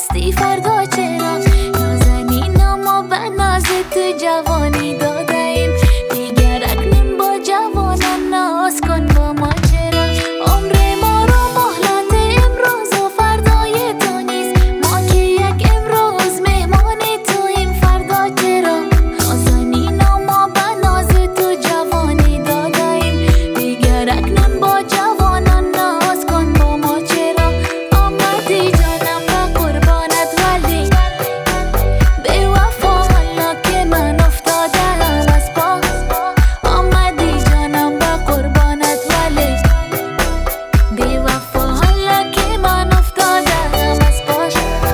هستی فردا چرا؟ نازنینم و به ناز تو جوانی دادیم، دیگر اکنون با جوانان ناز کن با ما چرا؟ عمر ما رو مهلت امروز و فردای تو نیست، ما که یک امروز مهمان تویم فردا چرا؟ نازنینم و به ناز تو جوانی دادیم، دیگر اکنون با جوانان ناز کن با ما چرا؟ آمدی جانم به قربانت ولی به وفا حالا که من افتادم از پا. آمدی جانم به قربانت ولی به وفا حالا که من افتادم از پا.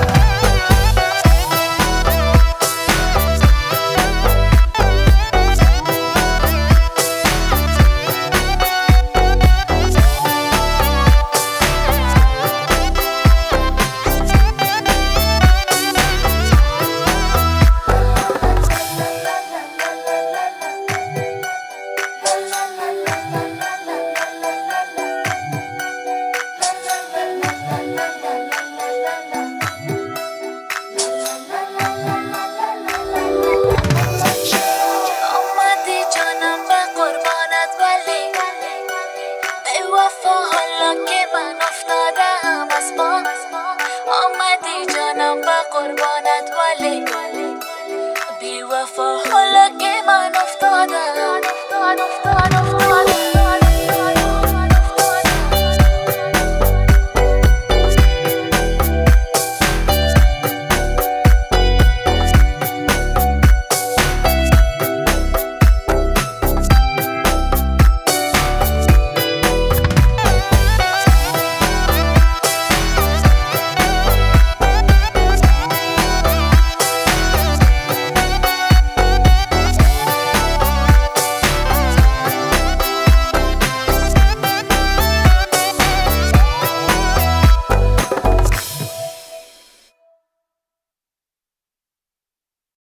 آمدی جانم به قربانت ولی به وفا حالا که من افتادم از پا. آمدی جانم به قربانت ولی به وفا حالا که من افتادم